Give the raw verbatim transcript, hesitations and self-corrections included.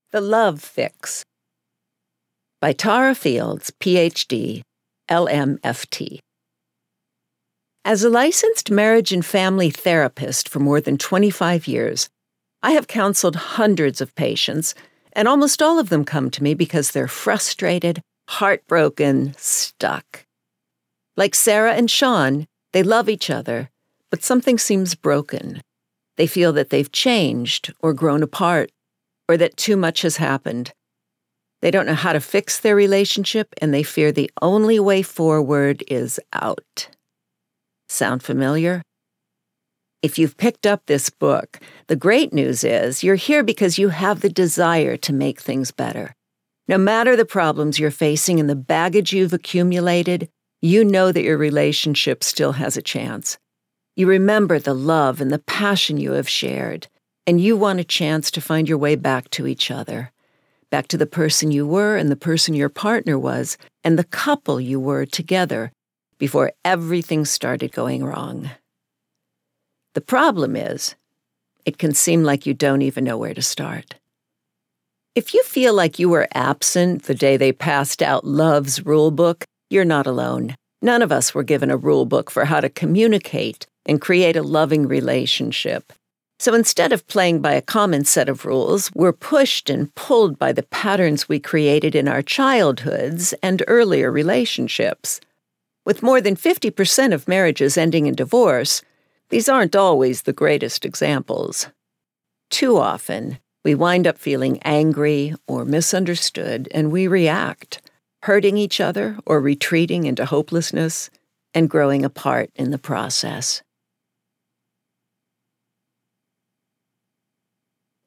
The Love Fix by Tara Fields, P H D, L M F T. As a licensed marriage and family therapist for more than twenty-five years, I have counseled hundreds of patients, and almost all of them come to me because they're frustrated, heartbroken, stuck. Like Sarah and Sean, they love each other, but something seems broken. They feel that they've changed or grown apart, or that too much has happened. They don't know how to fix their relationship, and they fear the only way forward is out. Sound familiar? If you've picked up this book, the great news is you're here because you have the desire to make things better. No matter the problems you're facing and the baggage you've accumulated, you know that your relationship still has a chance. You remember the love and the passion you have shared, and you want a chance to find your way back to each other, back to the person you were and the person your partner was, and the couple you were together before everything started going wrong. The problem is, it can seem like you don't even know where to start. If you feel like you were absent the day they passed out Love's rule book, you're not alone. None of us were given a rule book for how to communicate and create a loving relationship. So instead of playing by a common set of rules, we're pushed and pulled by the patterns we created in our childhoods and earlier relationships. With more than fifty percent of marriages ending in divorce, these aren't always the greatest examples. Too often, we wind up feeling angry or misunderstood, and we react, hurting each other or retreating into hopelessness and growing apart in the process.